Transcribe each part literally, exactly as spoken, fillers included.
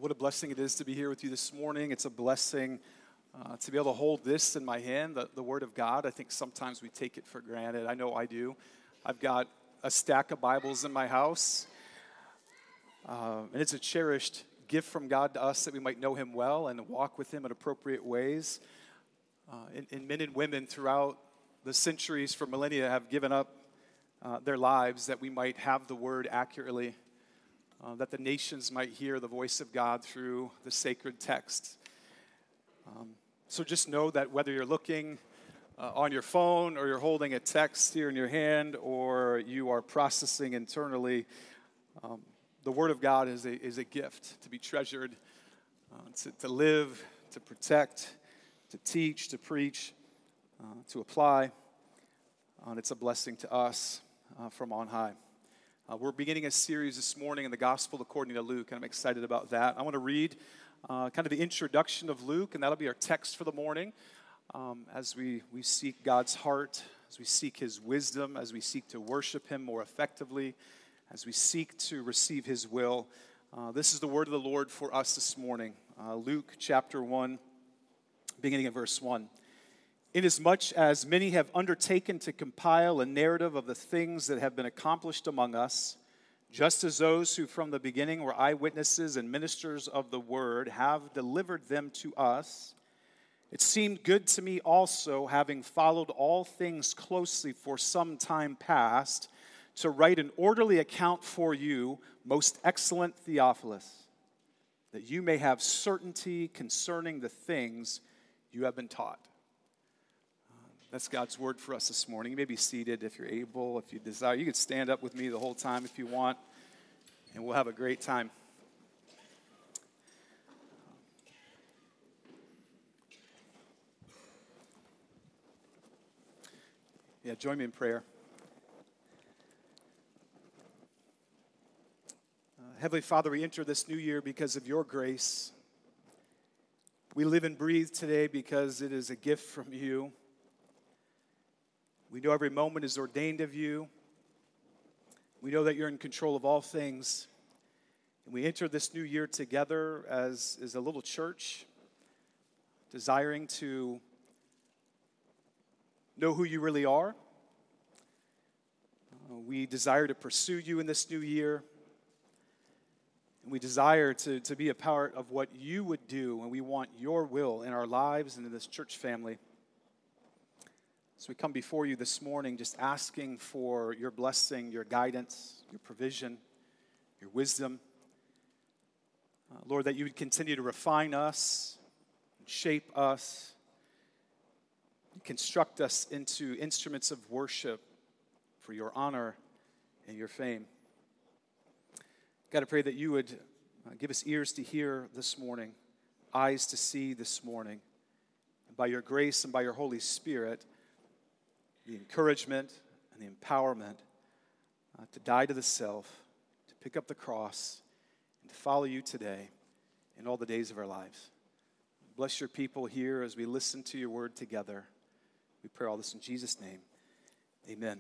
What a blessing it is to be here with you this morning. It's a blessing uh, to be able to hold this in my hand, the, the Word of God. I think sometimes we take it for granted. I know I do. I've got a stack of Bibles in my house, uh, and it's a cherished gift from God to us that we might know Him well and walk with Him in appropriate ways. Uh, and, and men and women throughout the centuries for millennia have given up uh, their lives that we might have the Word accurately. Uh, that the nations might hear the voice of God through the sacred text. Um, so just know that whether you're looking uh, on your phone or you're holding a text here in your hand or you are processing internally, um, the Word of God is a, is a gift to be treasured, uh, to, to live, to protect, to teach, to preach, uh, to apply. Uh, and it's a blessing to us uh, from on high. Uh, we're beginning a series this morning in the Gospel according to Luke, and I'm excited about that. I want to read uh, kind of the introduction of Luke, and that'll be our text for the morning um, as we, we seek God's heart, as we seek His wisdom, as we seek to worship Him more effectively, as we seek to receive His will. Uh, this is the word of the Lord for us this morning. Uh, Luke chapter one, beginning at verse one. Inasmuch as many have undertaken to compile a narrative of the things that have been accomplished among us, just as those who from the beginning were eyewitnesses and ministers of the word have delivered them to us, it seemed good to me also, having followed all things closely for some time past, to write an orderly account for you, most excellent Theophilus, that you may have certainty concerning the things you have been taught. That's God's word for us this morning. You may be seated if you're able, if you desire. You can stand up with me the whole time if you want, and we'll have a great time. Yeah, join me in prayer. Uh, Heavenly Father, we enter this new year because of your grace. We live and breathe today because it is a gift from you. We know every moment is ordained of you. We know that you're in control of all things. And we enter this new year together as, as a little church, desiring to know who you really are. Uh, we desire to pursue you in this new year. And we desire to, to be a part of what you would do, and we want your will in our lives and in this church family. So we come before you this morning just asking for your blessing, your guidance, your provision, your wisdom. Uh, Lord, that you would continue to refine us, and shape us, and construct us into instruments of worship for your honor and your fame. God, I pray that you would uh, give us ears to hear this morning, eyes to see this morning, and by your grace and by your Holy Spirit, the encouragement and the empowerment uh, to die to the self, to pick up the cross, and to follow you today in all the days of our lives. Bless your people here as we listen to your word together. We pray all this in Jesus' name. Amen.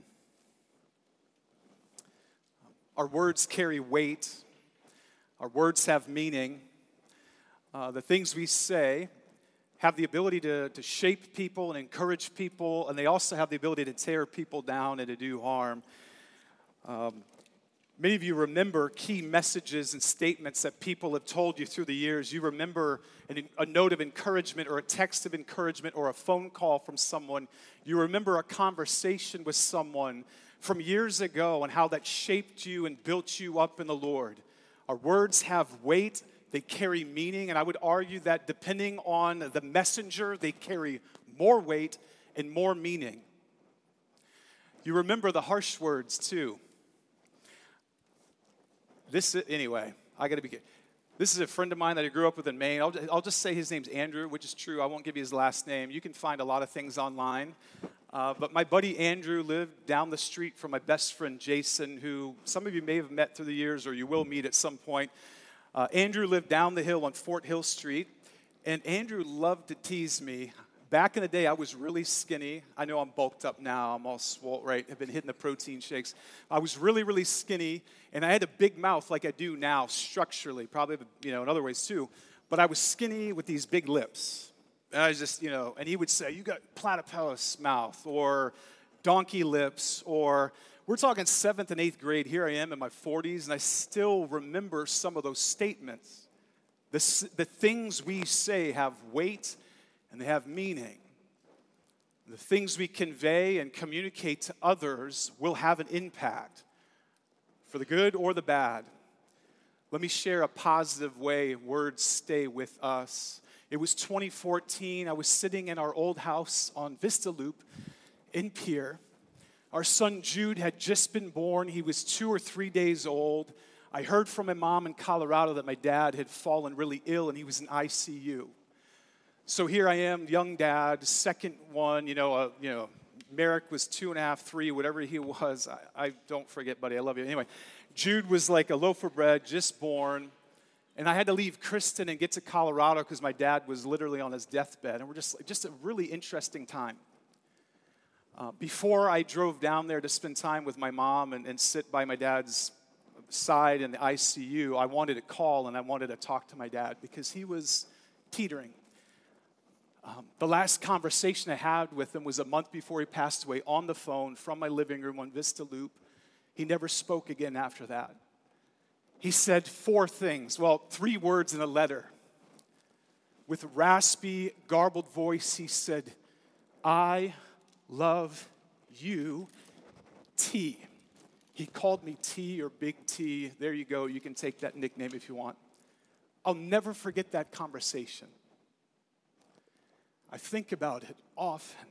Our words carry weight. Our words have meaning. Uh, the things we say have the ability to, to shape people and encourage people, and they also have the ability to tear people down and to do harm. Um, many of you remember key messages and statements that people have told you through the years. You remember an, a note of encouragement or a text of encouragement or a phone call from someone. You remember a conversation with someone from years ago and how that shaped you and built you up in the Lord. Our words have weight. They carry meaning, and I would argue that depending on the messenger, they carry more weight and more meaning. You remember the harsh words, too. This, anyway, I got to be, this is a friend of mine that I grew up with in Maine. I'll, I'll just say his name's Andrew, which is true. I won't give you his last name. You can find a lot of things online. Uh, but my buddy Andrew lived down the street from my best friend Jason, who some of you may have met through the years or you will meet at some point. Uh, Andrew lived down the hill on Fort Hill Street, and Andrew loved to tease me back in the day, I was really skinny. I know I'm bulked up now. I'm all swole, right? I've been hitting the protein shakes. I was really, really skinny, and I had a big mouth like I do now structurally, probably, you know, in other ways too. But I was skinny with these big lips. And I was just, you know, and he would say, you got platypus mouth or donkey lips, or we're talking seventh and eighth grade. Here I am in my forties, and I still remember some of those statements. The, the things we say have weight and they have meaning. The things we convey and communicate to others will have an impact, for the good or the bad. Let me share a positive way words stay with us. It was twenty fourteen. I was sitting in our old house on Vista Loop in Pierre. Our son Jude had just been born. He was two or three days old. I heard from my mom in Colorado that my dad had fallen really ill and he was in I C U. So here I am, young dad, second one, you know, uh, you know, Merrick was two and a half, three, whatever he was. I, I don't forget, buddy, I love you. Anyway, Jude was like a loaf of bread, just born. And I had to leave Kristen and get to Colorado because my dad was literally on his deathbed. And we're just, just a really interesting time. Uh, before I drove down there to spend time with my mom and, and sit by my dad's side in the I C U, I wanted to call and I wanted to talk to my dad because he was teetering. Um, the last conversation I had with him was a month before he passed away on the phone from my living room on Vista Loop. He never spoke again after that. He said four things, well, three words in a letter. With raspy, garbled voice, he said, I love you, T. He called me T or Big T. There you go. You can take that nickname if you want. I'll never forget that conversation. I think about it often.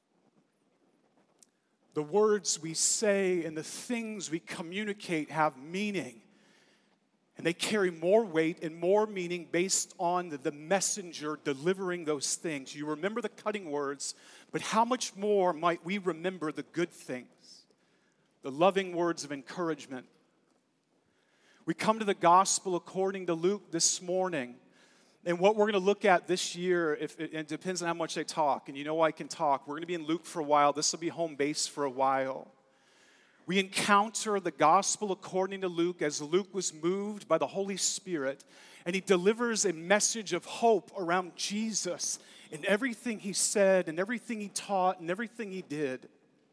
The words we say and the things we communicate have meaning. And they carry more weight and more meaning based on the, the messenger delivering those things. You remember the cutting words, but how much more might we remember the good things, the loving words of encouragement? We come to the gospel according to Luke this morning. And what we're going to look at this year, if it, it depends on how much I talk, and you know I can talk. We're going to be in Luke for a while. This will be home base for a while. We encounter the gospel according to Luke as Luke was moved by the Holy Spirit, and he delivers a message of hope around Jesus in everything he said and everything he taught and everything he did.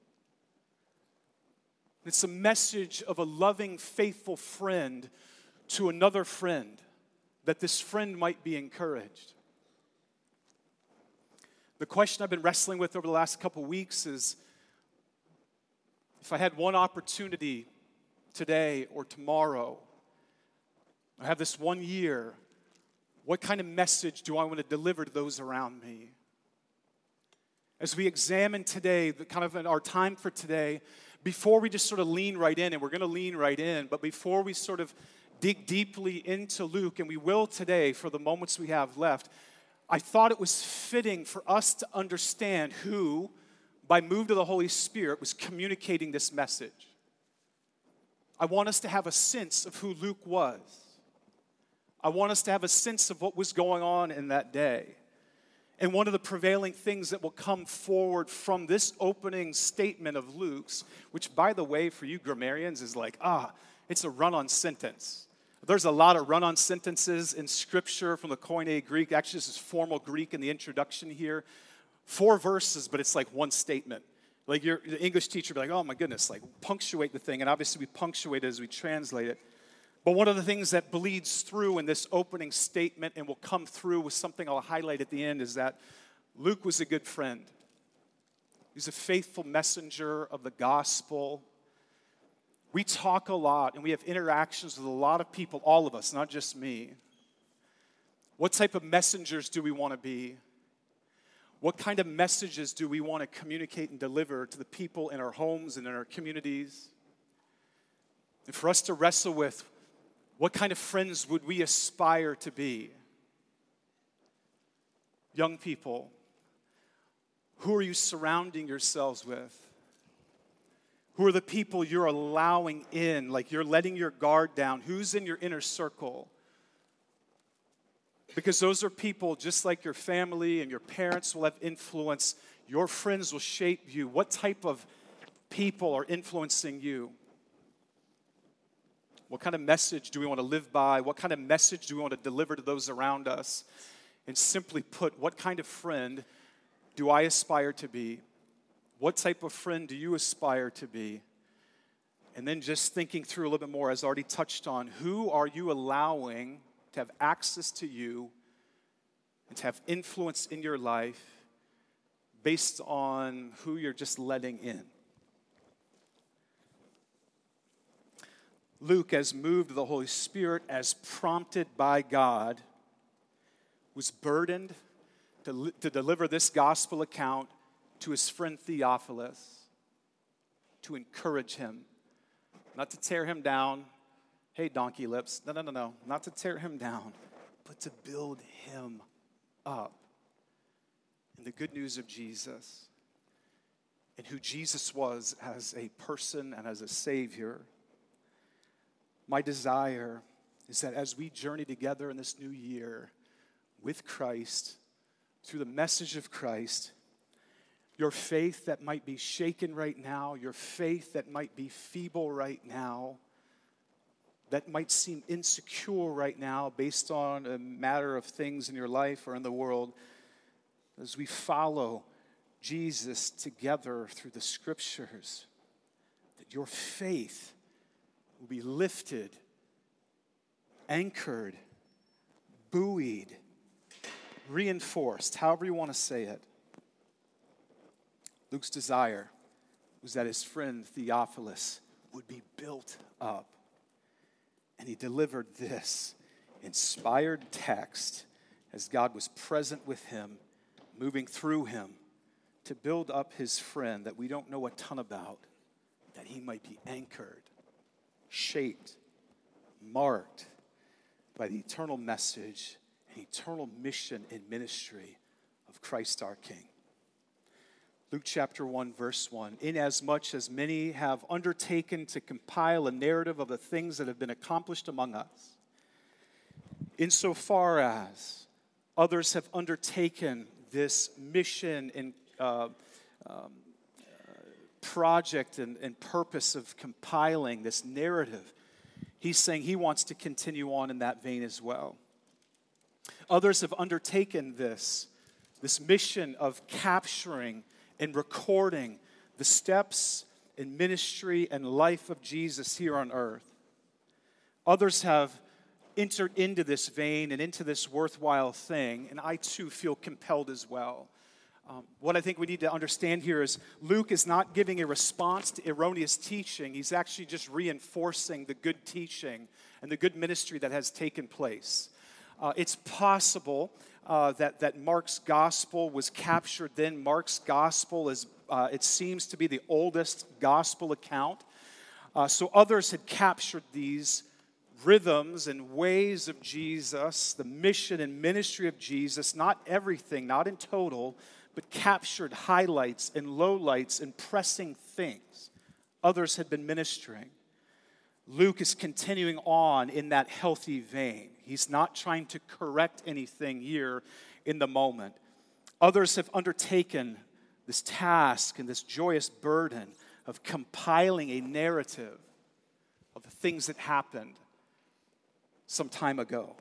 It's a message of a loving, faithful friend to another friend, that this friend might be encouraged. The question I've been wrestling with over the last couple weeks is, if I had one opportunity today or tomorrow, I have this one year, what kind of message do I want to deliver to those around me? As we examine today, the kind of in our time for today, before we just sort of lean right in, and we're going to lean right in, but before we sort of dig deeply into Luke, and we will today for the moments we have left, I thought it was fitting for us to understand who, by move of the Holy Spirit, was communicating this message. I want us to have a sense of who Luke was. I want us to have a sense of what was going on in that day. And one of the prevailing things that will come forward from this opening statement of Luke's, which, by the way, for you grammarians is like, ah, it's a run-on sentence. There's a lot of run-on sentences in Scripture from the Koine Greek. Actually, this is formal Greek in the introduction here. Four verses, but it's like one statement. Like your the English teacher would be like, oh my goodness, like punctuate the thing. And obviously we punctuate it as we translate it. But one of the things that bleeds through in this opening statement and will come through with something I'll highlight at the end is that Luke was a good friend. He's a faithful messenger of the gospel. We talk a lot and we have interactions with a lot of people, all of us, not just me. What type of messengers do we want to be? What kind of messages do we want to communicate and deliver to the people in our homes and in our communities? And for us to wrestle with, what kind of friends would we aspire to be? Young people, who are you surrounding yourselves with? Who are the people you're allowing in, like you're letting your guard down? Who's in your inner circle? Because those are people just like your family and your parents will have influence. Your friends will shape you. What type of people are influencing you? What kind of message do we want to live by? What kind of message do we want to deliver to those around us? And simply put, what kind of friend do I aspire to be? What type of friend do you aspire to be? And then just thinking through a little bit more, as I already touched on, who are you allowing to have access to you and to have influence in your life based on who you're just letting in? Luke, as moved of the Holy Spirit, as prompted by God, was burdened to, to deliver this gospel account to his friend Theophilus, to encourage him, not to tear him down. Hey, donkey lips. No, no, no, no. Not to tear him down, but to build him up in the good news of Jesus and who Jesus was as a person and as a Savior. My desire is that as we journey together in this new year with Christ, through the message of Christ, your faith that might be shaken right now, your faith that might be feeble right now, that might seem insecure right now based on a matter of things in your life or in the world, as we follow Jesus together through the scriptures, that your faith will be lifted, anchored, buoyed, reinforced, however you want to say it. Luke's desire was that his friend Theophilus would be built up. And he delivered this inspired text as God was present with him, moving through him to build up his friend that we don't know a ton about, that he might be anchored, shaped, marked by the eternal message and eternal mission and ministry of Christ our King. Luke chapter one, verse one, inasmuch as many have undertaken to compile a narrative of the things that have been accomplished among us, insofar as others have undertaken this mission and uh, um, project and, and purpose of compiling this narrative, he's saying he wants to continue on in that vein as well. Others have undertaken this, this mission of capturing and recording the steps and ministry and life of Jesus here on earth. Others have entered into this vein and into this worthwhile thing, and I too feel compelled as well. Um, what I think we need to understand here is Luke is not giving a response to erroneous teaching. He's actually just reinforcing the good teaching and the good ministry that has taken place. Uh, it's possible uh, that, that Mark's gospel was captured then. Mark's gospel is, uh, it seems to be the oldest gospel account. Uh, so others had captured these rhythms and ways of Jesus, the mission and ministry of Jesus, not everything, not in total, but captured highlights and lowlights and pressing things others had been ministering. Luke is continuing on in that healthy vein. He's not trying to correct anything here in the moment. Others have undertaken this task and this joyous burden of compiling a narrative of the things that happened some time ago.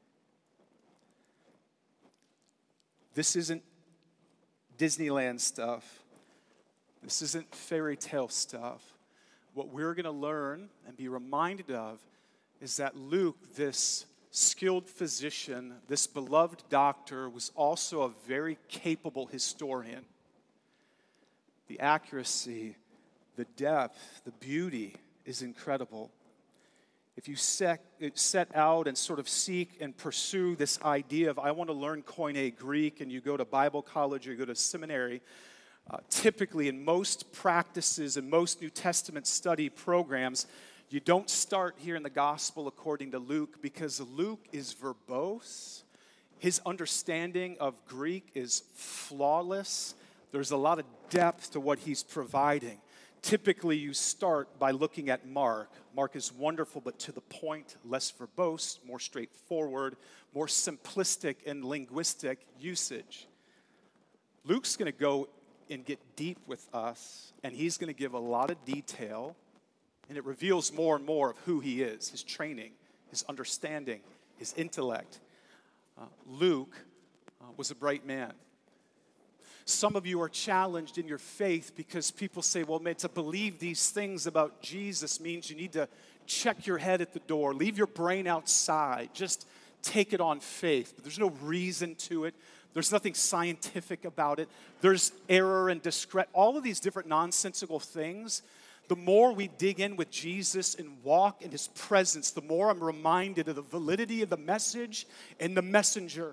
This isn't Disneyland stuff. This isn't fairy tale stuff. What we're going to learn and be reminded of is that Luke, this skilled physician, this beloved doctor, was also a very capable historian. The accuracy, the depth, the beauty is incredible. If you set, set out and sort of seek and pursue this idea of, I want to learn Koine Greek, and you go to Bible college or you go to seminary, uh, typically in most practices and most New Testament study programs, you don't start here in the gospel according to Luke, because Luke is verbose. His understanding of Greek is flawless. There's a lot of depth to what he's providing. Typically, you start by looking at Mark. Mark is wonderful, but to the point, less verbose, more straightforward, more simplistic in linguistic usage. Luke's going to go and get deep with us, and he's going to give a lot of detail, and it reveals more and more of who he is, his training, his understanding, his intellect. Uh, Luke uh, was a bright man. Some of you are challenged in your faith because people say, well, man, to believe these things about Jesus means you need to check your head at the door, leave your brain outside, just take it on faith. But there's no reason to it. There's nothing scientific about it. There's error and discredit, all of these different nonsensical things. The more we dig in with Jesus and walk in his presence, the more I'm reminded of the validity of the message and the messenger.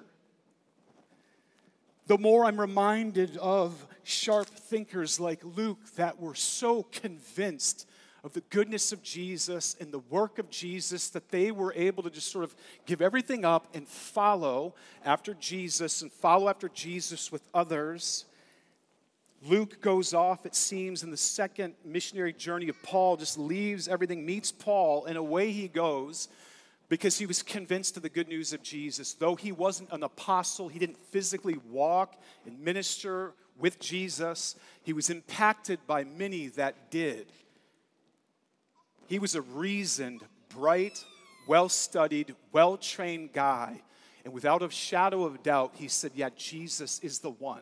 The more I'm reminded of sharp thinkers like Luke that were so convinced of the goodness of Jesus and the work of Jesus that they were able to just sort of give everything up and follow after Jesus and follow after Jesus with others. Luke goes off, it seems, in the second missionary journey of Paul, just leaves everything, meets Paul, and away he goes because he was convinced of the good news of Jesus. Though he wasn't an apostle, he didn't physically walk and minister with Jesus, he was impacted by many that did. He was a reasoned, bright, well-studied, well-trained guy. And without a shadow of doubt, he said, yeah, Jesus is the one.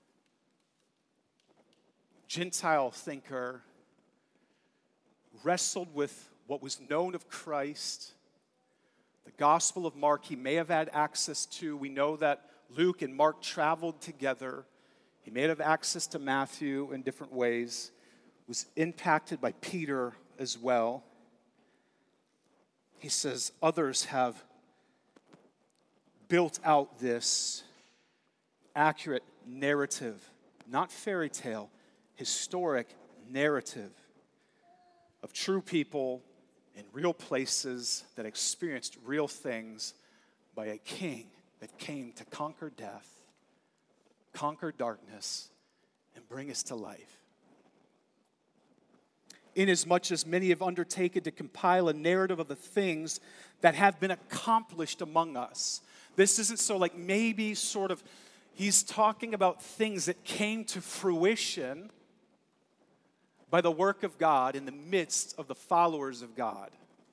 Gentile thinker, wrestled with what was known of Christ. The Gospel of Mark he may have had access to. We know that Luke and Mark traveled together. He may have access to Matthew in different ways. Was impacted by Peter as well. He says others have built out this accurate narrative, not fairy tale, historic narrative of true people in real places that experienced real things by a king that came to conquer death, conquer darkness, and bring us to life. Inasmuch as many have undertaken to compile a narrative of the things that have been accomplished among us. This isn't so like maybe sort of, he's talking about things that came to fruition by the work of God in the midst of the followers of God.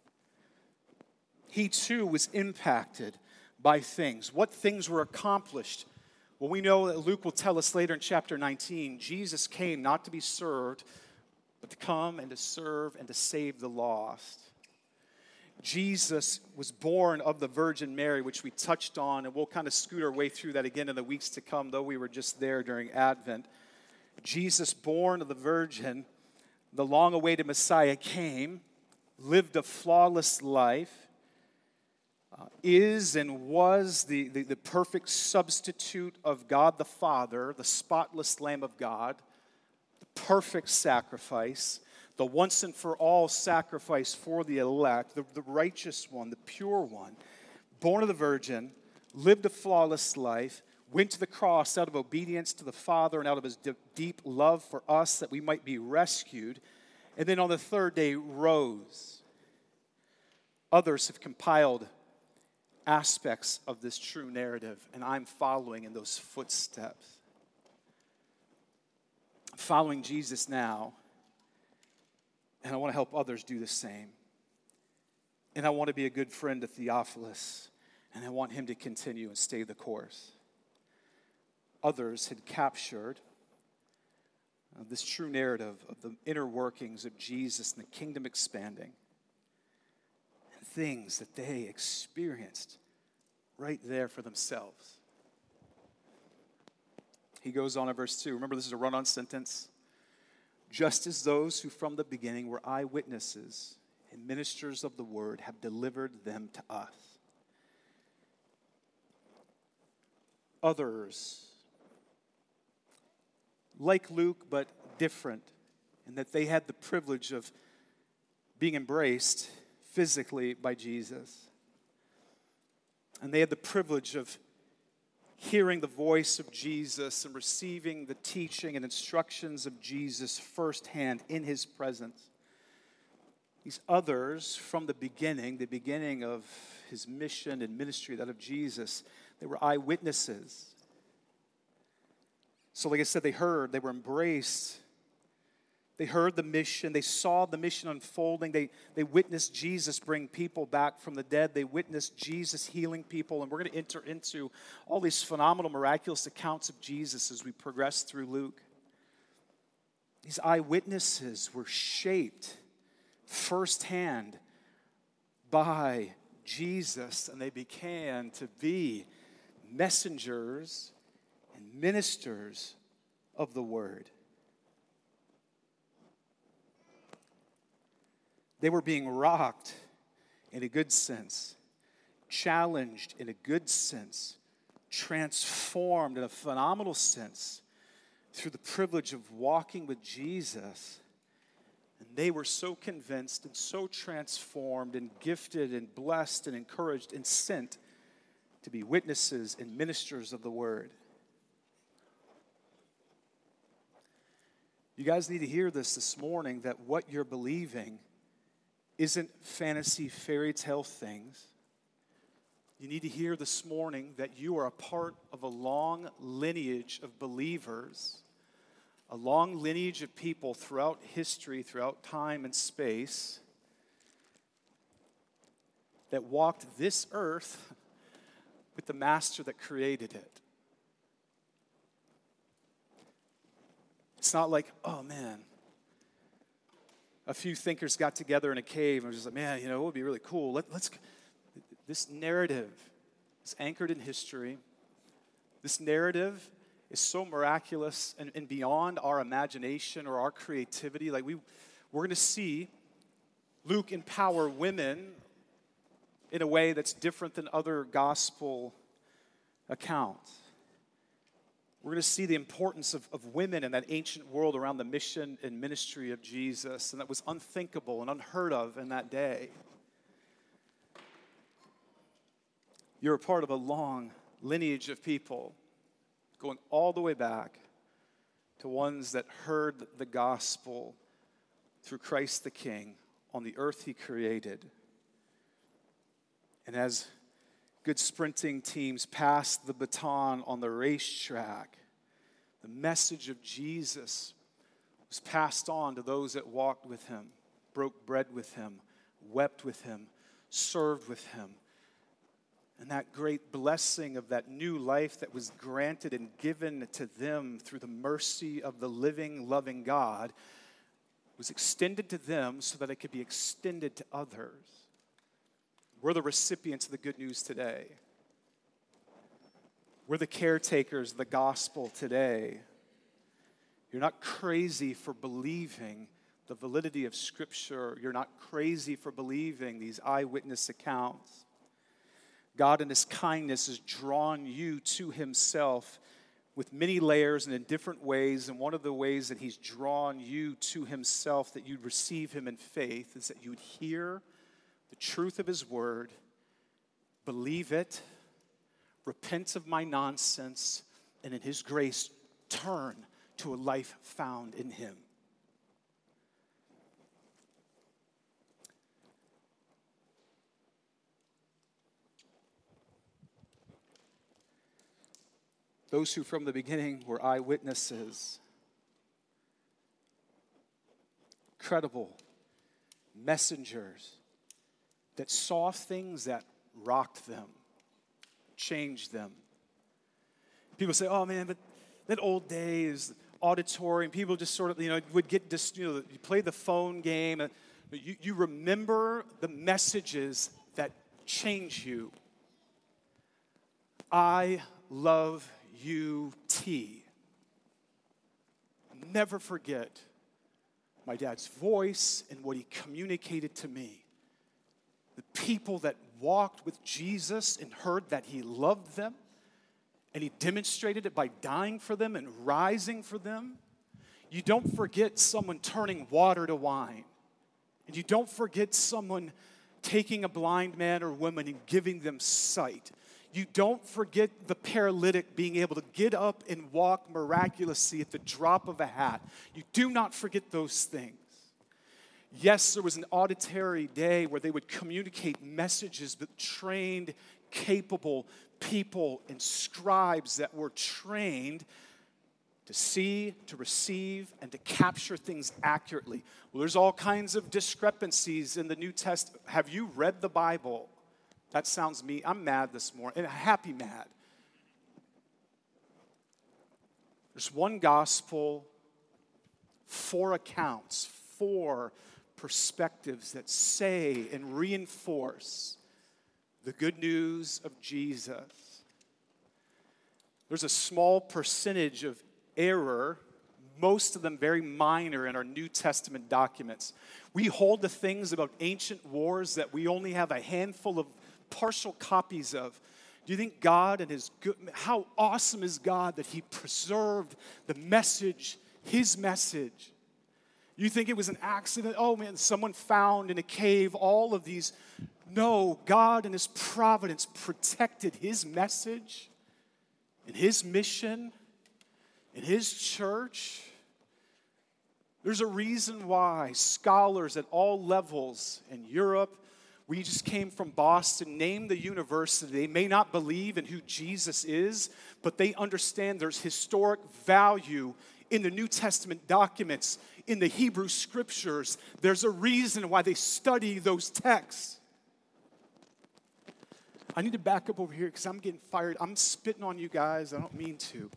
He too was impacted by things. What things were accomplished? Well, we know that Luke will tell us later in chapter nineteen, Jesus came not to be served, but to come and to serve and to save the lost. Jesus was born of the Virgin Mary, which we touched on, and we'll kind of scoot our way through that again in the weeks to come, though we were just there during Advent. Jesus, born of the Virgin, the long-awaited Messiah came, lived a flawless life, uh, is and was the, the, the perfect substitute of God the Father, the spotless Lamb of God, the perfect sacrifice, the once and for all sacrifice for the elect, the, the righteous one, the pure one, born of the Virgin, lived a flawless life, went to the cross out of obedience to the Father and out of his de- deep love for us that we might be rescued, and then on the third day rose. Others have compiled aspects of this true narrative, and I'm following in those footsteps. I'm following Jesus now, and I want to help others do the same. And I want to be a good friend to Theophilus, and I want him to continue and stay the course. Others had captured uh, this true narrative of the inner workings of Jesus and the kingdom expanding, and things that they experienced right there for themselves. He goes on in verse two. Remember, this is a run-on sentence. Just as those who from the beginning were eyewitnesses and ministers of the word have delivered them to us. Others, like Luke, but different, in that they had the privilege of being embraced physically by Jesus. And they had the privilege of hearing the voice of Jesus and receiving the teaching and instructions of Jesus firsthand in his presence. These others, from the beginning, the beginning of his mission and ministry, that of Jesus, they were eyewitnesses. So like I said, they heard, they were embraced. They heard the mission. They saw the mission unfolding. They, they witnessed Jesus bring people back from the dead. They witnessed Jesus healing people. And we're going to enter into all these phenomenal, miraculous accounts of Jesus as we progress through Luke. These eyewitnesses were shaped firsthand by Jesus, and they began to be messengers and ministers of the word. They were being rocked in a good sense, challenged in a good sense, transformed in a phenomenal sense through the privilege of walking with Jesus. And they were so convinced and so transformed and gifted and blessed and encouraged and sent to be witnesses and ministers of the word. You guys need to hear this this morning, that what you're believing isn't fantasy fairy tale things. You need to hear this morning that you are a part of a long lineage of believers, a long lineage of people throughout history, throughout time and space, that walked this earth with the master that created it. It's not like, oh man, a few thinkers got together in a cave and was just like, man, you know, it would be really cool. Let, let's, this narrative is anchored in history. This narrative is so miraculous and, and beyond our imagination or our creativity. Like we, we're going to see Luke empower women in a way that's different than other gospel accounts. We're going to see the importance of, of women in that ancient world around the mission and ministry of Jesus, and that was unthinkable and unheard of in that day. You're a part of a long lineage of people going all the way back to ones that heard the gospel through Christ the King on the earth he created. And as good sprinting teams passed the baton on the racetrack, the message of Jesus was passed on to those that walked with him, broke bread with him, wept with him, served with him. And that great blessing of that new life that was granted and given to them through the mercy of the living, loving God was extended to them so that it could be extended to others. We're the recipients of the good news today. We're the caretakers of the gospel today. You're not crazy for believing the validity of Scripture. You're not crazy for believing these eyewitness accounts. God in his kindness has drawn you to himself with many layers and in different ways. And one of the ways that he's drawn you to himself, that you'd receive him in faith, is that you would hear the truth of his word, believe it, repent of my nonsense, and in his grace, turn to a life found in him. Those who from the beginning were eyewitnesses, credible messengers that saw things that rocked them, changed them. People say, oh man, but that old days, auditorium, people just sort of, you know, would get, dis, you know, you play the phone game, and you, you remember the messages that change you. I love you, T. Never forget my dad's voice and what he communicated to me. The people that walked with Jesus and heard that he loved them, and he demonstrated it by dying for them and rising for them. You don't forget someone turning water to wine. And you don't forget someone taking a blind man or woman and giving them sight. You don't forget the paralytic being able to get up and walk miraculously at the drop of a hat. You do not forget those things. Yes, there was an auditory day where they would communicate messages, but trained, capable people and scribes that were trained to see, to receive, and to capture things accurately. Well, there's all kinds of discrepancies in the New Testament. Have you read the Bible? That sounds me. I'm mad this morning, and happy mad. There's one gospel, four accounts, four perspectives that say and reinforce the good news of Jesus. There's a small percentage of error, most of them very minor in our New Testament documents. We hold the things about ancient wars that we only have a handful of partial copies of. Do you think God and his good, how awesome is God that he preserved the message, his message? You think it was an accident? Oh man, someone found in a cave all of these. No, God in his providence protected his message and his mission and his church. There's a reason why scholars at all levels in Europe, we just came from Boston, name the university. They may not believe in who Jesus is, but they understand there's historic value in the New Testament documents, in the Hebrew scriptures. There's a reason why they study those texts. I need to back up over here because I'm getting fired. I'm spitting on you guys. I don't mean to.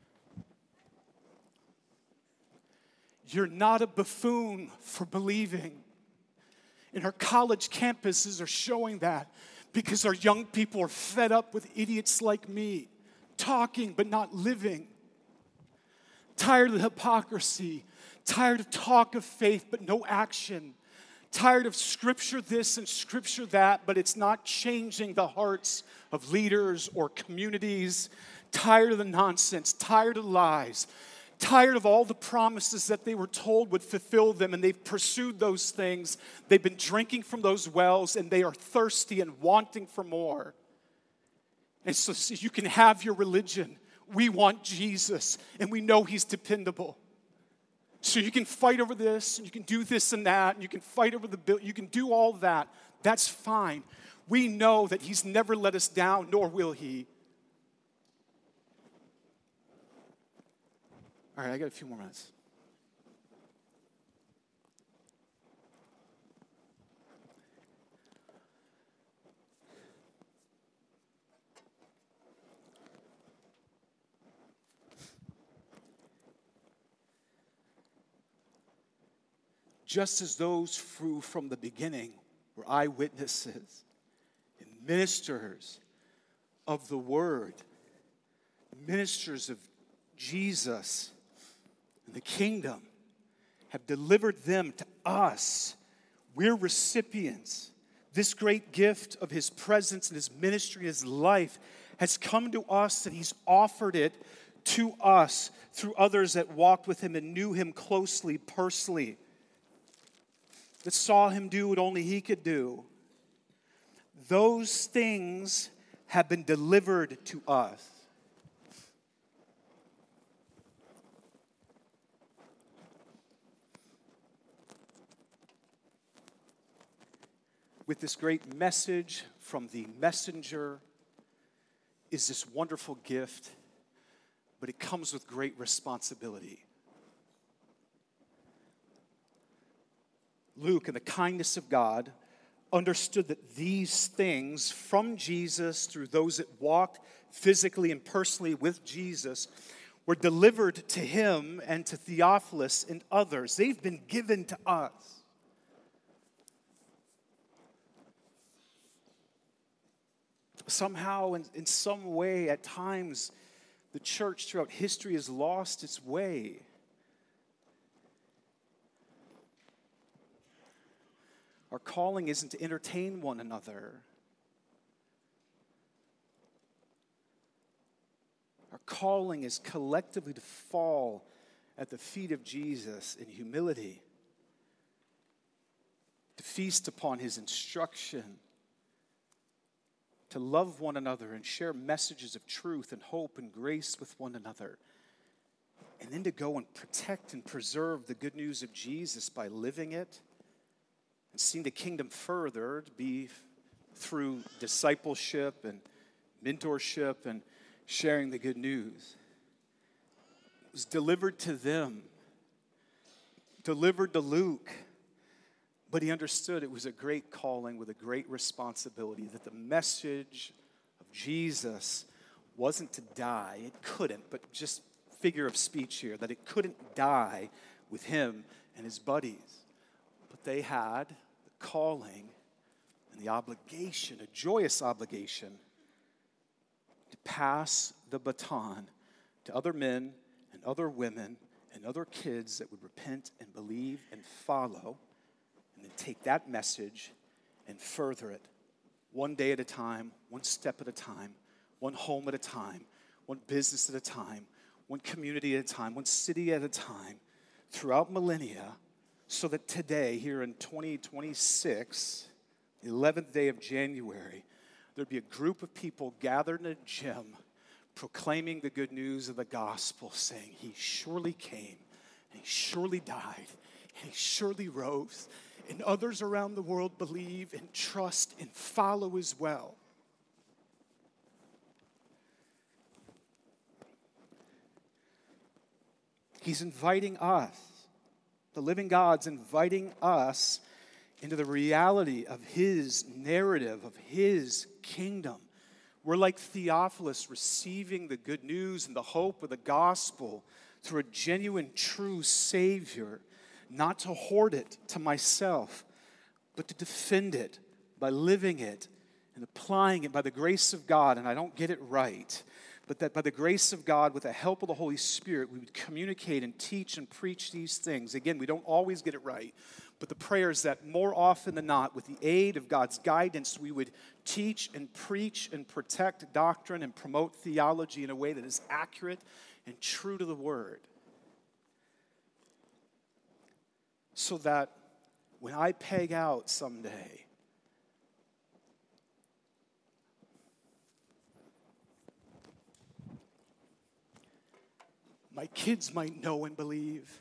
You're not a buffoon for believing. And our college campuses are showing that because our young people are fed up with idiots like me, talking but not living. Tired of the hypocrisy, tired of talk of faith but no action. Tired of scripture this and scripture that, but it's not changing the hearts of leaders or communities. Tired of the nonsense, tired of lies. Tired of all the promises that they were told would fulfill them, and they've pursued those things. They've been drinking from those wells, and they are thirsty and wanting for more. And so, so you can have your religion. We want Jesus, and we know he's dependable. So you can fight over this, and you can do this and that, and you can fight over the bill. You can do all that. That's fine. We know that he's never let us down, nor will he. All right, I got a few more minutes. Just as those who from the beginning were eyewitnesses and ministers of the word, ministers of Jesus and the kingdom, have delivered them to us. We're recipients. This great gift of his presence and his ministry, his life, has come to us, and he's offered it to us through others that walked with him and knew him closely, personally, that saw him do what only he could do. Those things have been delivered to us. With this great message from the messenger is this wonderful gift, but it comes with great responsibility. Luke, in the kindness of God, understood that these things from Jesus through those that walked physically and personally with Jesus were delivered to him and to Theophilus and others. They've been given to us. Somehow, in, in some way, at times, the church throughout history has lost its way. Our calling isn't to entertain one another. Our calling is collectively to fall at the feet of Jesus in humility, to feast upon his instruction, to love one another and share messages of truth and hope and grace with one another. And then to go and protect and preserve the good news of Jesus by living it and seeing the kingdom furthered be through discipleship and mentorship and sharing the good news. It was delivered to them, delivered to Luke, but he understood it was a great calling with a great responsibility, that the message of Jesus wasn't to die. It couldn't, but just figure of speech here, that it couldn't die with him and his buddies. But they had the calling and the obligation, a joyous obligation, to pass the baton to other men and other women and other kids that would repent and believe and follow, and then take that message and further it one day at a time, one step at a time, one home at a time, one business at a time, one community at a time, one city at a time, throughout millennia, so that today, here in twenty twenty-six, the eleventh day of January, there'd be a group of people gathered in a gym proclaiming the good news of the gospel, saying, he surely came, and he surely died, and he surely rose, and others around the world believe and trust and follow as well. He's inviting us, the living God's inviting us into the reality of his narrative, of his kingdom. We're like Theophilus, receiving the good news and the hope of the gospel through a genuine, true Savior, not to hoard it to myself, but to defend it by living it and applying it by the grace of God. And I don't get it right, but that by the grace of God, with the help of the Holy Spirit, we would communicate and teach and preach these things. Again, we don't always get it right, but the prayer is that more often than not, with the aid of God's guidance, we would teach and preach and protect doctrine and promote theology in a way that is accurate and true to the Word. So that when I peg out someday, my kids might know and believe.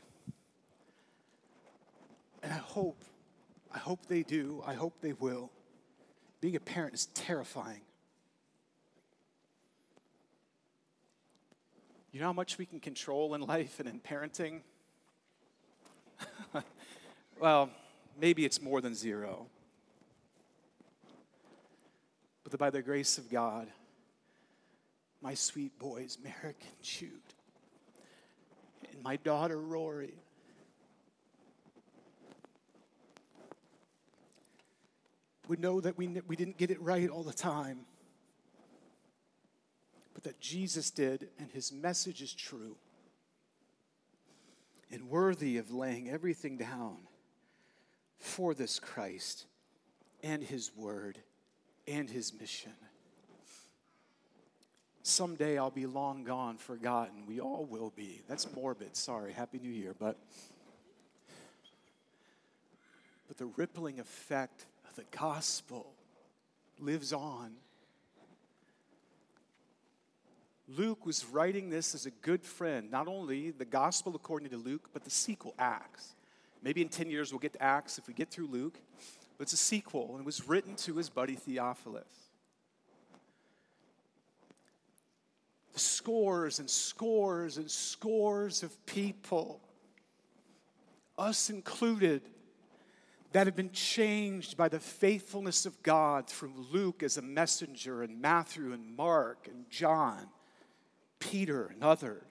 And I hope, I hope they do. I hope they will. Being a parent is terrifying. You know how much we can control in life and in parenting? Well, maybe it's more than zero. But by the grace of God, my sweet boys, Merrick and Jude, and my daughter, Rory, would know that we, we didn't get it right all the time, but that Jesus did, and his message is true and worthy of laying everything down for this Christ and his word and his mission. Someday I'll be long gone, forgotten. We all will be. That's morbid. Sorry. Happy New Year. But, but the rippling effect of the gospel lives on. Luke was writing this as a good friend. Not only the gospel according to Luke, but the sequel, Acts. Maybe in ten years we'll get to Acts if we get through Luke. But it's a sequel, and it was written to his buddy Theophilus. Scores and scores and scores of people, us included, that have been changed by the faithfulness of God through Luke as a messenger, and Matthew and Mark and John, Peter and others.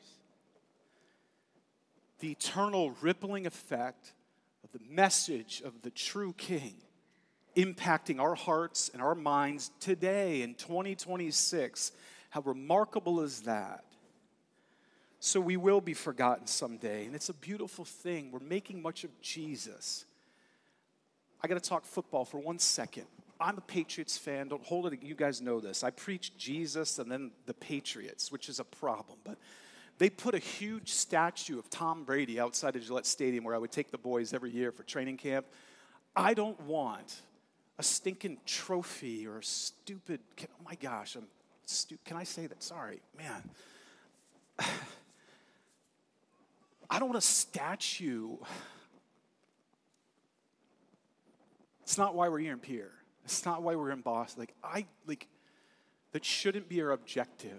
The eternal rippling effect of the message of the true King impacting our hearts and our minds today in twenty twenty-six. How remarkable is that? So we will be forgotten someday, and it's a beautiful thing. We're making much of Jesus. I got to talk football for one second. I'm a Patriots fan. Don't hold it. You guys know this. I preach Jesus and then the Patriots, which is a problem. But they put a huge statue of Tom Brady outside of Gillette Stadium where I would take the boys every year for training camp. I don't want a a stinking trophy or a stupid, can, oh my gosh, I'm stu- can I say that? Sorry, man. I don't want a statue. It's not why we're here in Pierre. It's not why we're in Boston. Like, I, like, that shouldn't be our objective.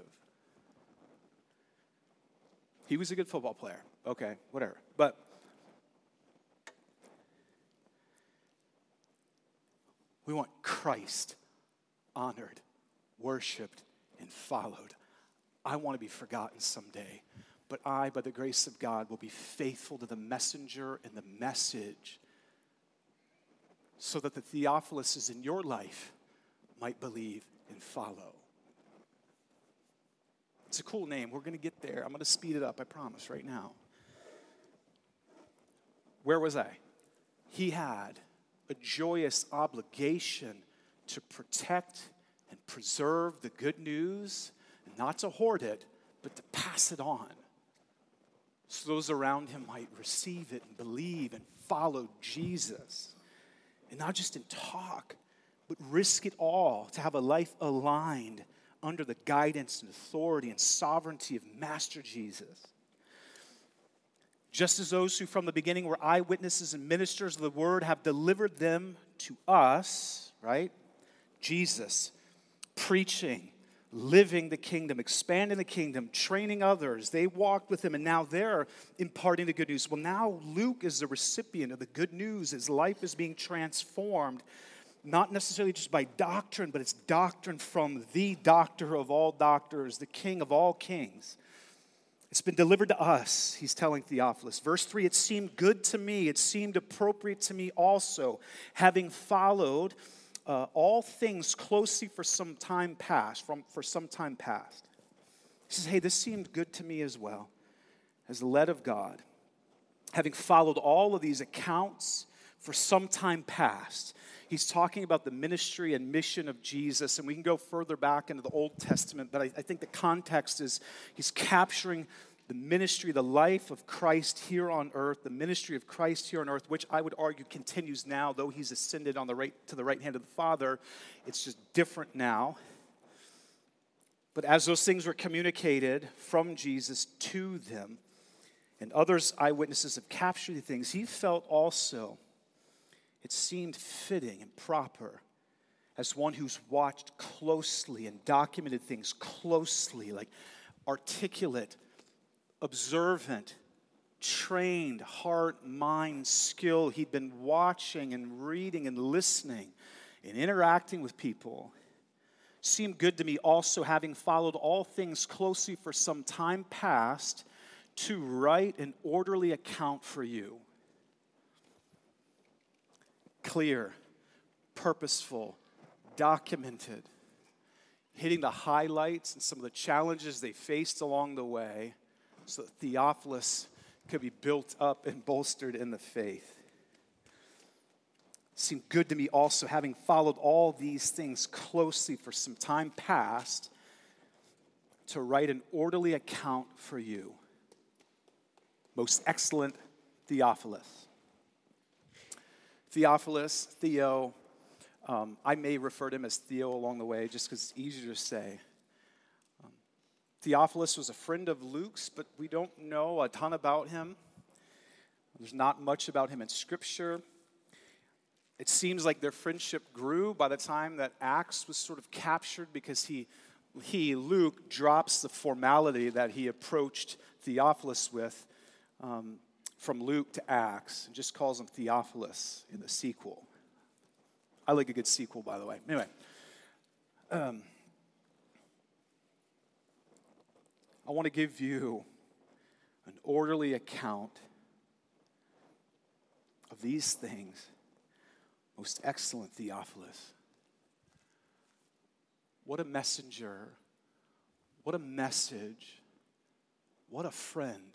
He was a good football player. Okay, whatever. But we want Christ honored, worshiped, and followed. I want to be forgotten someday, but I, by the grace of God, will be faithful to the messenger and the message so that the Theophilus is in your life might believe and follow. It's a cool name. We're going to get there. I'm going to speed it up, I promise, right now. Where was I? He had a joyous obligation to protect and preserve the good news, and not to hoard it, but to pass it on, so those around him might receive it and believe and follow Jesus. And not just in talk, but risk it all to have a life aligned under the guidance and authority and sovereignty of Master Jesus. Just as those who from the beginning were eyewitnesses and ministers of the word have delivered them to us, right? Jesus, preaching, living the kingdom, expanding the kingdom, training others. They walked with him, and now they're imparting the good news. Well, now Luke is the recipient of the good news. His life is being transformed, not necessarily just by doctrine, but it's doctrine from the doctor of all doctors, the king of all kings. It's been delivered to us, he's telling Theophilus. Verse three, it seemed good to me, it seemed appropriate to me also, having followed uh, all things closely for some time past, from, for some time past. He says, hey, this seemed good to me as well, as the led of God. Having followed all of these accounts for some time past. He's talking about the ministry and mission of Jesus, and we can go further back into the Old Testament, but I, I think the context is he's capturing the ministry, the life of Christ here on earth, the ministry of Christ here on earth, which I would argue continues now, though he's ascended on the right to the right hand of the Father. It's just different now. But as those things were communicated from Jesus to them, and others eyewitnesses have captured the things, he felt also it seemed fitting and proper, as one who's watched closely and documented things closely, like articulate, observant, trained, heart, mind, skill. He'd been watching and reading and listening and interacting with people. Seemed good to me also, having followed all things closely for some time past, to write an orderly account for you. Clear, purposeful, documented, hitting the highlights and some of the challenges they faced along the way so that Theophilus could be built up and bolstered in the faith. It seemed good to me also, having followed all these things closely for some time past, to write an orderly account for you. Most excellent Theophilus. Theophilus, Theo, um, I may refer to him as Theo along the way just because it's easier to say. Um, Theophilus was a friend of Luke's, but we don't know a ton about him. There's not much about him in Scripture. It seems like their friendship grew by the time that Acts was sort of captured because he, he Luke, drops the formality that he approached Theophilus with um, from Luke to Acts, and just calls him Theophilus in the sequel. I like a good sequel, by the way. Anyway, um, I want to give you an orderly account of these things. Most excellent Theophilus. What a messenger. What a message. What a friend.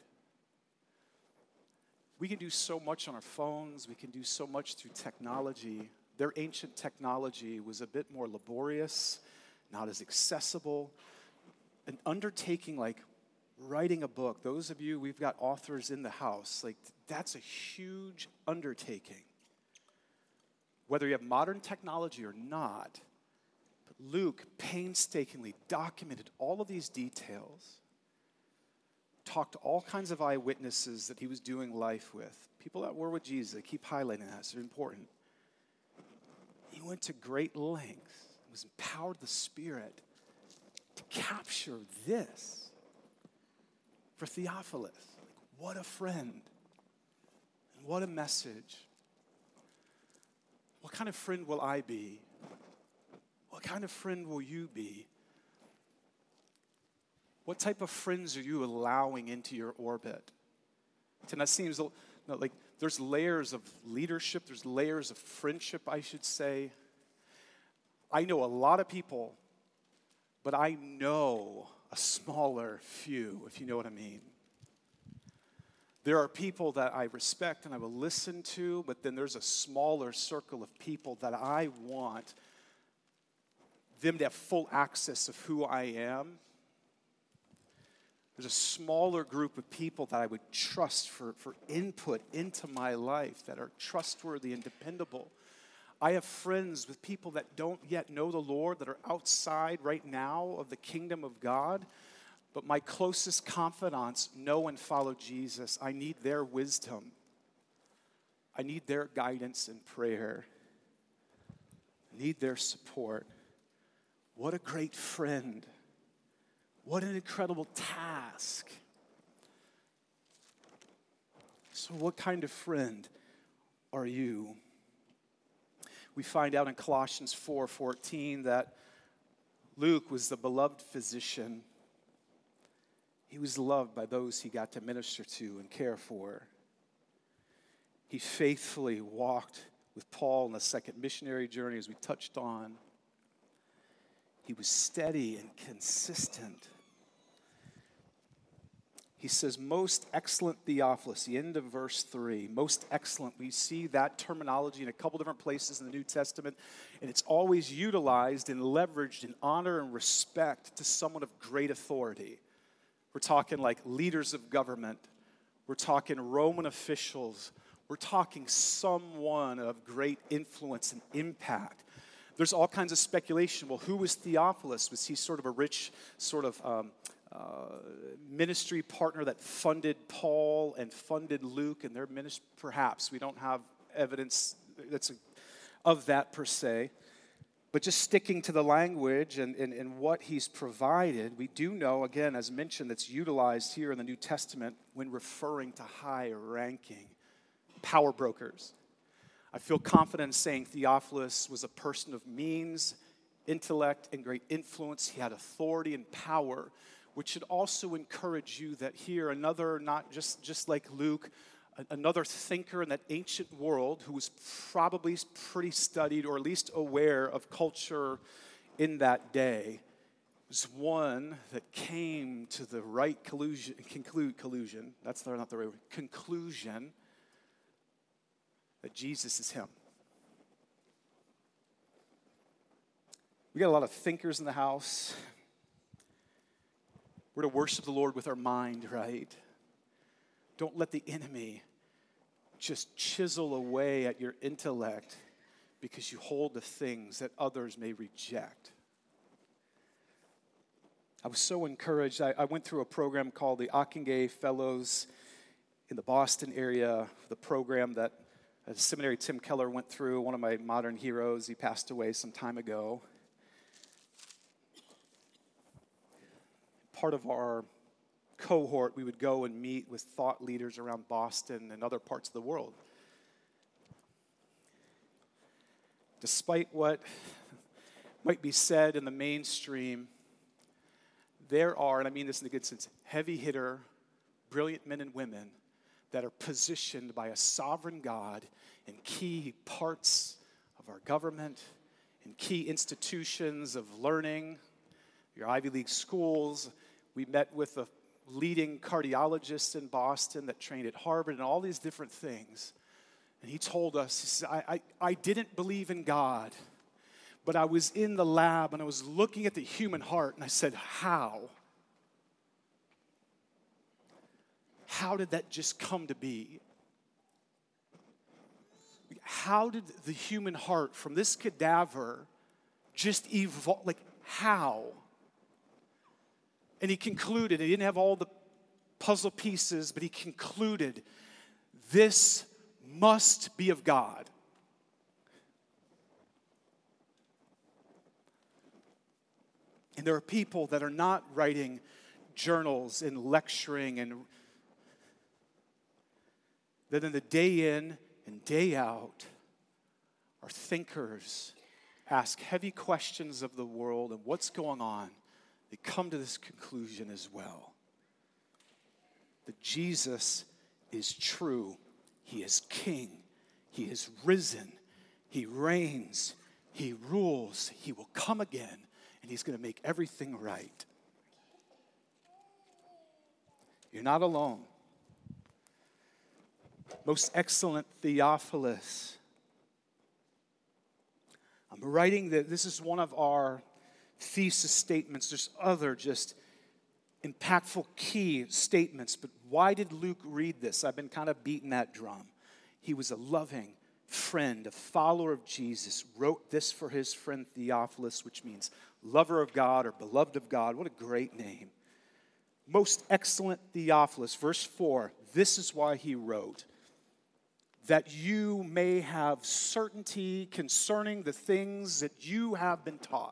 We can do so much on our phones. We can do so much through technology. Their ancient technology was a bit more laborious, not as accessible. An undertaking like writing a book, those of you, we've got authors in the house, like that's a huge undertaking. whether you have modern technology or not, but Luke painstakingly documented all of these details, talked to all kinds of eyewitnesses that he was doing life with, people that were with Jesus. I keep highlighting that, it's important. He went to great lengths, was empowered with the Spirit to capture this for Theophilus. Like, what a friend, and what a message. What kind of friend will I be? What kind of friend will you be? What type of friends are you allowing into your orbit? And that seems like there's layers of leadership, there's layers of friendship, I should say. I know a lot of people, but I know a smaller few, if you know what I mean. There are people that I respect and I will listen to, but then there's a smaller circle of people that I want them to have full access of who I am. There's a smaller group of people that I would trust for, for input into my life that are trustworthy and dependable. I have friends with people that don't yet know the Lord, that are outside right now of the kingdom of God, but my closest confidants know and follow Jesus. I need their wisdom. I need their guidance and prayer. I need their support. What a great friend. What an incredible task. So what kind of friend are you? We find out in Colossians four fourteen that Luke was the beloved physician. He was loved by those he got to minister to and care for. He faithfully walked with Paul on the second missionary journey, as we touched on. He was steady and consistent. He says, most excellent Theophilus, the end of verse three, most excellent. We see that terminology in a couple different places in the New Testament, and it's always utilized and leveraged in honor and respect to someone of great authority. We're talking like leaders of government. We're talking Roman officials. We're talking someone of great influence and impact. There's all kinds of speculation. Well, who was Theophilus? Was he sort of a rich sort of um, uh, ministry partner that funded Paul and funded Luke and their ministry? Perhaps. We don't have evidence that's a, of that per se. But just sticking to the language and, and, and what he's provided, we do know, again, as mentioned, that's utilized here in the New Testament when referring to high-ranking power brokers. I feel confident in saying Theophilus was a person of means, intellect, and great influence. He had authority and power, which should also encourage you that here, another, not just, just like Luke, another thinker in that ancient world who was probably pretty studied or at least aware of culture in that day was one that came to the right collusion, conclude, collusion, that's not the right word, conclusion that Jesus is him. We got a lot of thinkers in the house. We're to worship the Lord with our mind, right? Don't let the enemy just chisel away at your intellect because you hold the things that others may reject. I was so encouraged. I, I went through a program called the Ockenga Fellows in the Boston area, the program that a seminary Tim Keller went through, one of my modern heroes. He passed away some time ago. Part of our cohort, we would go and meet with thought leaders around Boston and other parts of the world. Despite what might be said in the mainstream, there are, and I mean this in a good sense, heavy hitter, brilliant men and women that are positioned by a sovereign God in key parts of our government, in key institutions of learning, your Ivy League schools. We met with a leading cardiologist in Boston that trained at Harvard and all these different things. And he told us, he said, I, I, I didn't believe in God, but I was in the lab and I was looking at the human heart and I said, how? How did that just come to be? how did the human heart from this cadaver just evolve? Like, how? And he concluded, he didn't have all the puzzle pieces, but he concluded, this must be of God. And there are people that are not writing journals and lecturing, and that in the day in and day out are thinkers, ask heavy questions of the world and what's going on. They come to this conclusion as well, that Jesus is true. He is King. He is risen. He reigns. He rules. He will come again, and he's going to make everything right. You're not alone. Most excellent Theophilus. I'm writing that this is one of our thesis statements. There's other just impactful key statements, but why did Luke read this? I've been kind of beating that drum. He was a loving friend, a follower of Jesus, wrote this for his friend Theophilus, which means lover of God or beloved of God. What a great name. Most excellent Theophilus, verse four, this is why he wrote, that you may have certainty concerning the things that you have been taught.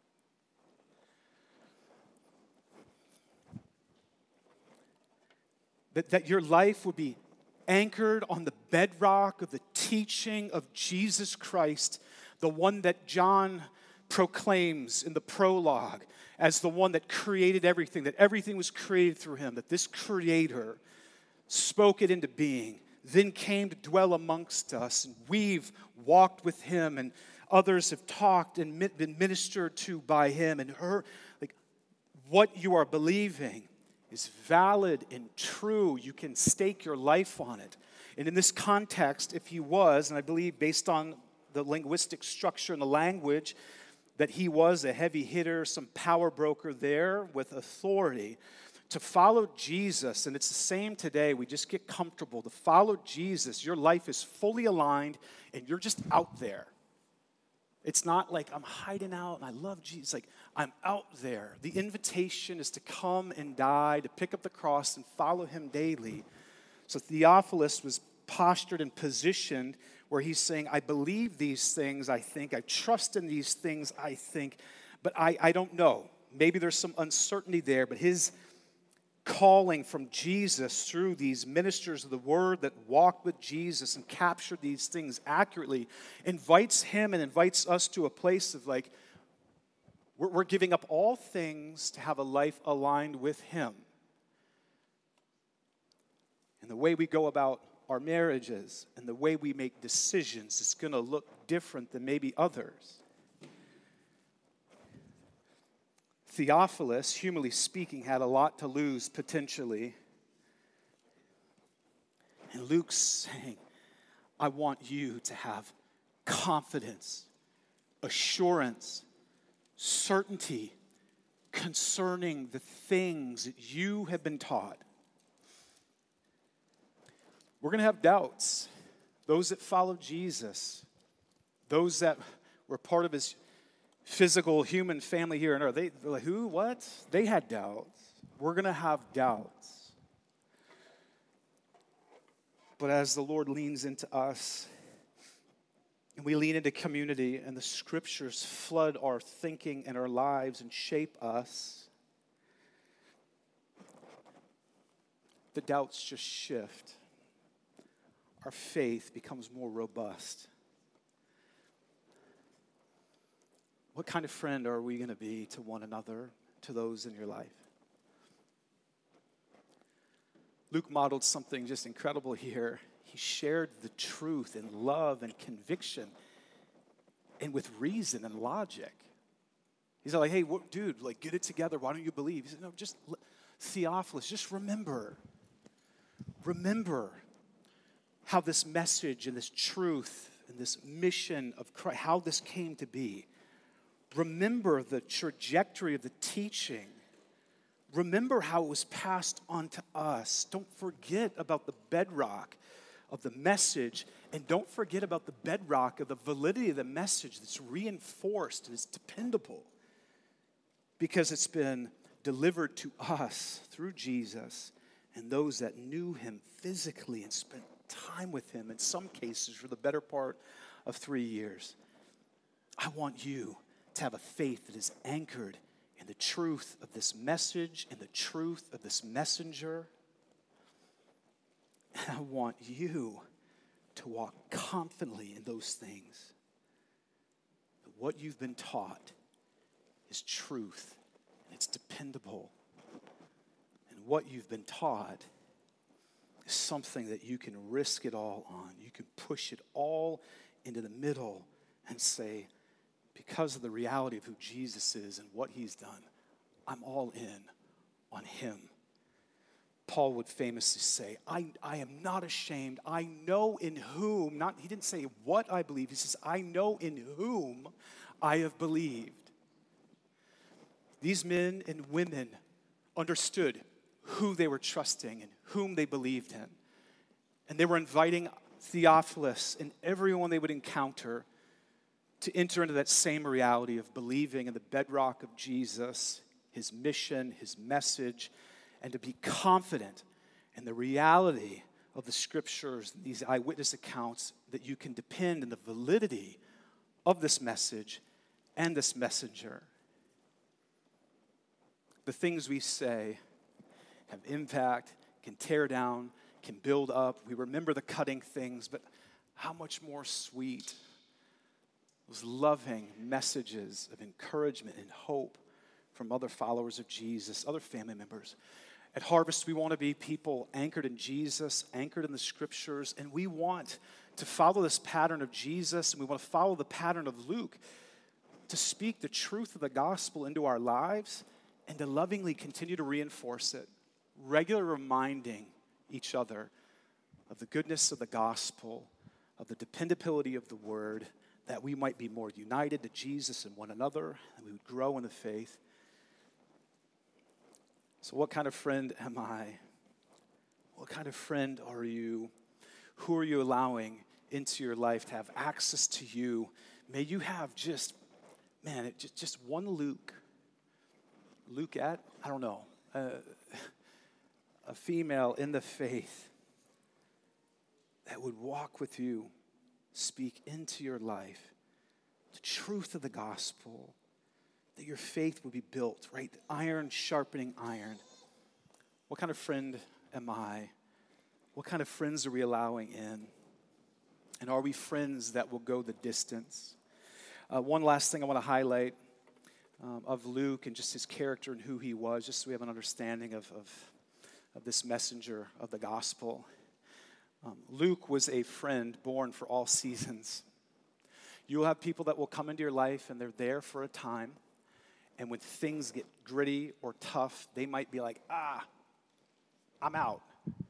That, that your life would be anchored on the bedrock of the teaching of Jesus Christ, the one that John proclaims in the prologue as the one that created everything, that everything was created through him, that this creator spoke it into being, then came to dwell amongst us, and we've walked with him, and others have talked and been ministered to by him, and her, like, what you are believing is valid and true. You can stake your life on it. And in this context, if he was, and I believe based on the linguistic structure and the language, that he was a heavy hitter, some power broker there with authority. To follow Jesus, and it's the same today, we just get comfortable. To follow Jesus, your life is fully aligned and you're just out there. It's not like I'm hiding out and I love Jesus. Like, I'm out there. The invitation is to come and die, to pick up the cross and follow him daily. So Theophilus was postured and positioned where he's saying, I believe these things, I think. I trust in these things, I think. But I, I don't know. Maybe there's some uncertainty there, but his calling from Jesus through these ministers of the word that walked with Jesus and captured these things accurately invites him and invites us to a place of like, we're, we're giving up all things to have a life aligned with him. And the way we go about our marriages and the way we make decisions is going to look different than maybe others. Theophilus, humanly speaking, had a lot to lose potentially. And Luke's saying, I want you to have confidence, assurance, certainty concerning the things that you have been taught. We're going to have doubts. Those that follow Jesus, those that were part of his physical human family here on earth, they, they're like, who, what? They had doubts. We're going to have doubts. But as the Lord leans into us, and we lean into community, and the scriptures flood our thinking and our lives and shape us, the doubts just shift. Our faith becomes more robust. What kind of friend are we going to be to one another, to those in your life? Luke modeled something just incredible here. He shared the truth in love and conviction and with reason and logic. He's not like, hey, what, dude, like, get it together. Why don't you believe? He said, no, just, Theophilus, just remember. Remember how this message and this truth and this mission of Christ, how this came to be. Remember the trajectory of the teaching. Remember how it was passed on to us. Don't forget about the bedrock of the message. And don't forget about the bedrock of the validity of the message that's reinforced and it's dependable because it's been delivered to us through Jesus and those that knew him physically and spent time with him, in some cases for the better part of three years. I want you to have a faith that is anchored in the truth of this message, in the truth of this messenger. And I want you to walk confidently in those things. What you've been taught is truth, and it's dependable. And what you've been taught is something that you can risk it all on. You can push it all into the middle and say, because of the reality of who Jesus is and what he's done, I'm all in on him. Paul would famously say, I, I am not ashamed. I know in whom, not he didn't say what I believe. He says, I know in whom I have believed. These men and women understood who they were trusting and whom they believed in. And they were inviting Theophilus and everyone they would encounter to enter into that same reality of believing in the bedrock of Jesus, his mission, his message, and to be confident in the reality of the scriptures, these eyewitness accounts, that you can depend on the validity of this message and this messenger. The things we say have impact, can tear down, can build up. We remember the cutting things, but how much more sweet those loving messages of encouragement and hope from other followers of Jesus, other family members. At Harvest, we want to be people anchored in Jesus, anchored in the scriptures, and we want to follow this pattern of Jesus, and we want to follow the pattern of Luke to speak the truth of the gospel into our lives and to lovingly continue to reinforce it, regular reminding each other of the goodness of the gospel, of the dependability of the word, that we might be more united to Jesus and one another, and we would grow in the faith. So what kind of friend am I? What kind of friend are you? Who are you allowing into your life to have access to you? May you have just, man, it just, just one Luke. Luke at, I don't know, uh, a female in the faith that would walk with you, speak into your life the truth of the gospel, that your faith would be built, right? Iron sharpening iron. What kind of friend am I? What kind of friends are we allowing in? And are we friends that will go the distance? Uh, one last thing I want to highlight um, of Luke and just his character and who he was, just so we have an understanding of, of, of this messenger of the gospel. Um, Luke was a friend born for all seasons. You will have people that will come into your life and they're there for a time. And when things get gritty or tough, they might be like, ah, I'm out.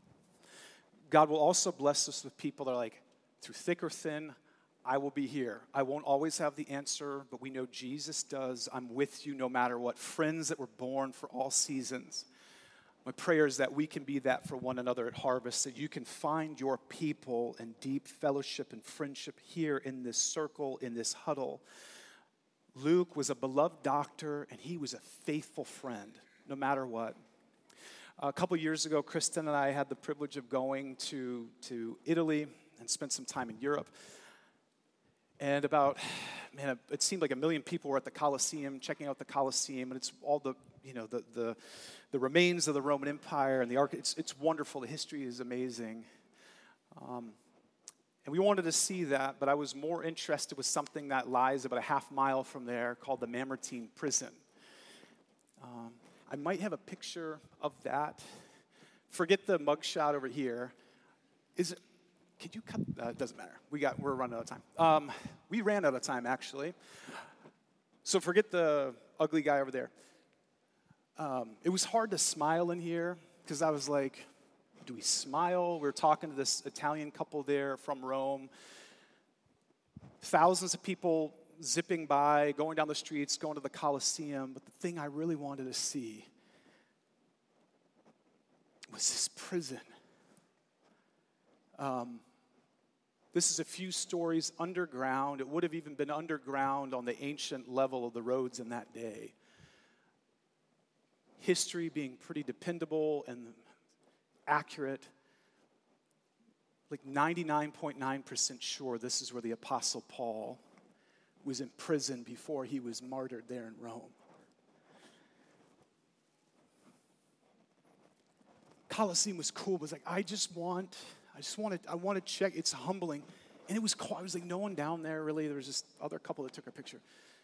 God will also bless us with people that are like, through thick or thin, I will be here. I won't always have the answer, but we know Jesus does. I'm with you no matter what. Friends that were born for all seasons. My prayer is that we can be that for one another at Harvest, that you can find your people in deep fellowship and friendship here in this circle, in this huddle. Luke was a beloved doctor, and he was a faithful friend, no matter what. A couple years ago, Kristen and I had the privilege of going to, to Italy and spent some time in Europe. And about, man, it seemed like a million people were at the Colosseum, checking out the Colosseum, and it's all the, you know, the the, the remains of the Roman Empire and the arch. It's it's wonderful. The history is amazing. Um, and we wanted to see that, but I was more interested with something that lies about a half mile from there called the Mamertine Prison. Um, I might have a picture of that. Forget the mugshot over here. Is it? Could you cut? Uh, it doesn't matter. We got. We're running out of time. Um, we ran out of time actually. So forget the ugly guy over there. Um, it was hard to smile in here because I was like, "Do we smile?" We were talking to this Italian couple there from Rome. Thousands of people zipping by, going down the streets, going to the Colosseum. But the thing I really wanted to see was this prison. Um, This is a few stories underground. It would have even been underground on the ancient level of the roads in that day. History being pretty dependable and accurate. Like ninety-nine point nine percent sure this is where the Apostle Paul was in prison before he was martyred there in Rome. Colosseum was cool. It was like, I just want, I just want to, I want to check. It's humbling. And it was quiet. It was like no one down there really. There was just other couple that took a picture.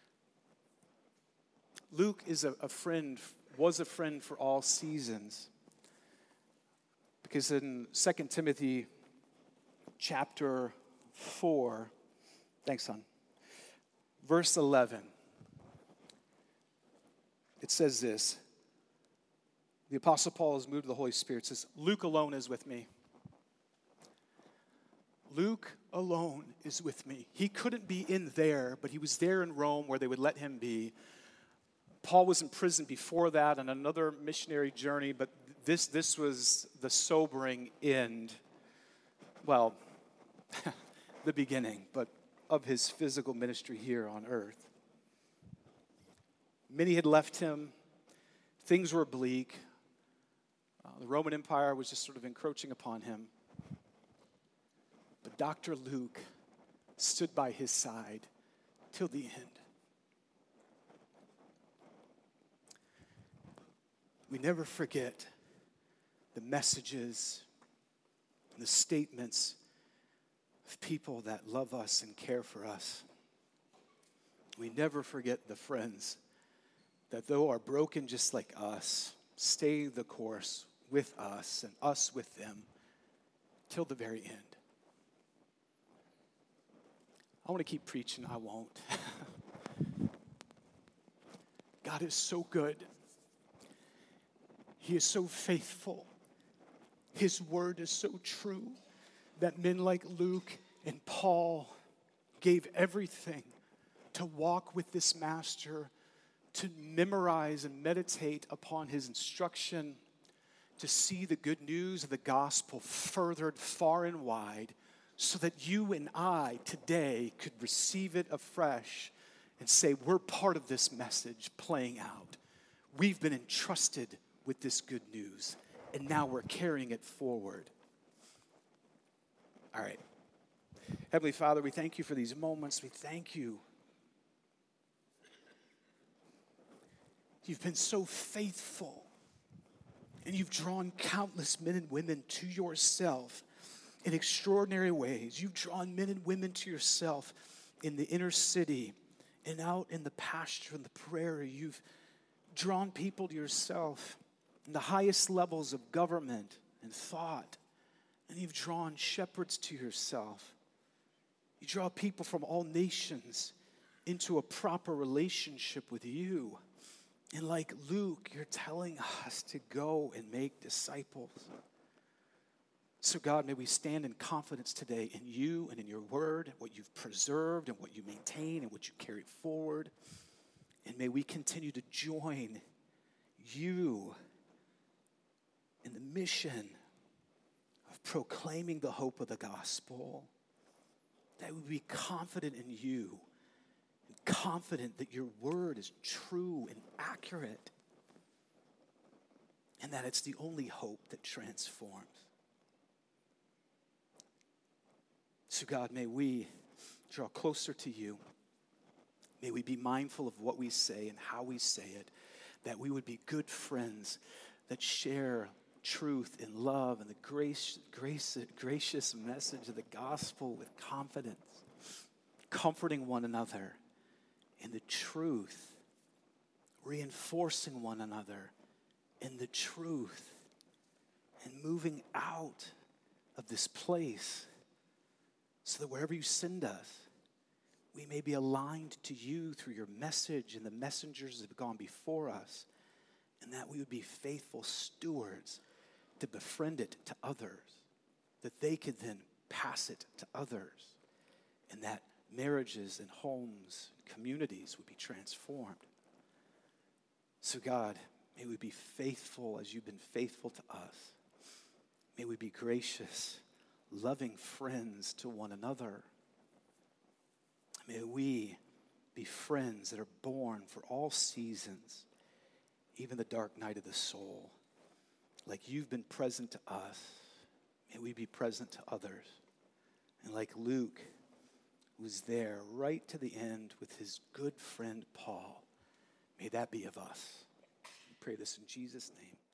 Luke is a, a friend, was a friend for all seasons. Because in Second Timothy chapter four, thanks, son, verse eleven, it says this. The Apostle Paul is moved to the Holy Spirit. It says, Luke alone is with me. Luke alone is with me. He couldn't be in there, but he was there in Rome where they would let him be. Paul was in prison before that on another missionary journey, but this, this was the sobering end, well, the beginning, but of his physical ministry here on earth. Many had left him. Things were bleak. Uh, the Roman Empire was just sort of encroaching upon him. But Doctor Luke stood by his side till the end. We never forget the messages and the statements of people that love us and care for us. We never forget the friends that though are broken just like us, stay the course with us and us with them till the very end. I want to keep preaching, I won't. God is so good. He is so faithful. His word is so true that men like Luke and Paul gave everything to walk with this master, to memorize and meditate upon his instruction, to see the good news of the gospel furthered far and wide, so that you and I today could receive it afresh and say, we're part of this message playing out. We've been entrusted with this good news, and now we're carrying it forward. All right. Heavenly Father, we thank you for these moments. We thank you. You've been so faithful, and you've drawn countless men and women to yourself in extraordinary ways. You've drawn men and women to yourself in the inner city and out in the pasture and the prairie. You've drawn people to yourself in the highest levels of government and thought. And you've drawn shepherds to yourself. You draw people from all nations into a proper relationship with you. And like Luke, you're telling us to go and make disciples. So God, may we stand in confidence today in you and in your word, what you've preserved and what you maintain and what you carry forward. And may we continue to join you in the mission of proclaiming the hope of the gospel. That we be confident in you, and confident that your word is true and accurate, and that it's the only hope that transforms. So God, may we draw closer to you. May we be mindful of what we say and how we say it, that we would be good friends that share truth and love and the grace, grace, gracious message of the gospel with confidence, comforting one another in the truth, reinforcing one another in the truth, and moving out of this place so that wherever you send us, we may be aligned to you through your message and the messengers that have gone before us, and that we would be faithful stewards to befriend it to others, that they could then pass it to others, and that marriages and homes, communities would be transformed. So God, may we be faithful as you've been faithful to us. May we be gracious, loving friends to one another. May we be friends that are born for all seasons, even the dark night of the soul. Like you've been present to us, may we be present to others. And like Luke was there right to the end with his good friend Paul, may that be of us. We pray this in Jesus' name.